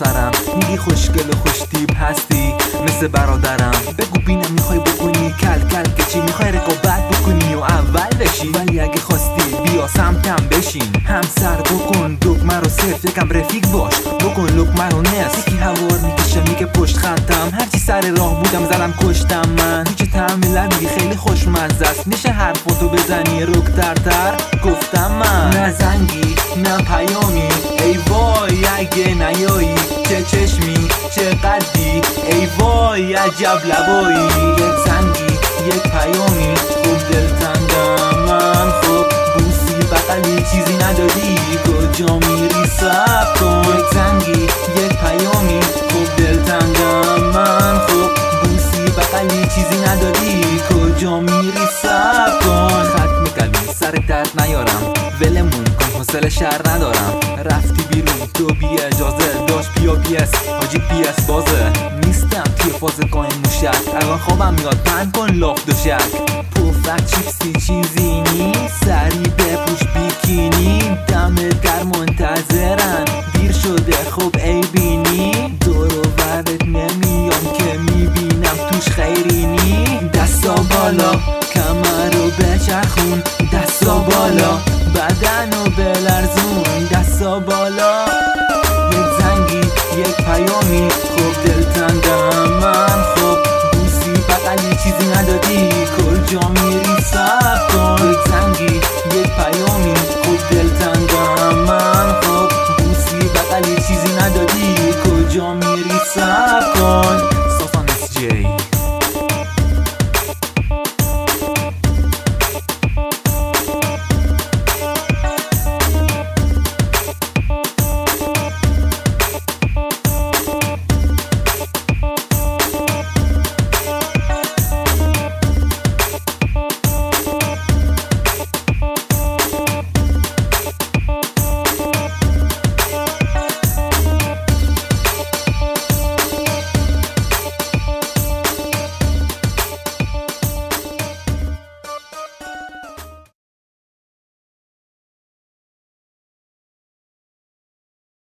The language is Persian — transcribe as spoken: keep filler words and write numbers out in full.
سرم. میگی خوشگل و خوش تیپ هستی مثل برادرم. بگو بینم میخوای بکنی کل کل که چی؟ میخوای رقابت بکنی و اول بشی؟ ولی اگه خواستی بیا سمتم بشین. هم سر بکن دکمه رو صرف، یکم رفیق باش بکن لقمه رو نصف. یکی هوار میکشه میگه پشت خطم، هرچی سر راه بودم زدم کشتم. من تو چه طعم لبی خیلی خوشمزه است، میشه حرفاتو بزنی رکترتر؟ گفتم من نه زنگی نه پیامی، ای وای اگه نیایی. چه چشمی چه قدی، ای وای عجب لبایی. یک زنگی یک پیامی، خوب دلتنگم من. خب بوسی بغلی چیزی نداری، کجا میری صبر کن. یک زنگی یک پیامی، خوب دلتنگم من. خب بوسی بغلی چیزی نداری، کجا میری صبر کن. خط میکلی سر درد نیارم، ولمون کن حوصله شهر ندارم. رفتی بیرون تو بی اجازه، داشت بیا پی اس حاجی پی اس بازه. نیستم توی فاز قایم موشک، الان خوابم میاد پن کن لاف دوشک. پفک چیپسی چیزی نیست، سری بپوش بیکینی. دم در منتظرن دیر شده خب ای بینی. دور و برت نمیام که میبینم توش خیری نی. دستا بالا کمر رو بچرخون، دستا بالا بدن رو بلرزون، دستا بالا. یک زنگی یک پیامی،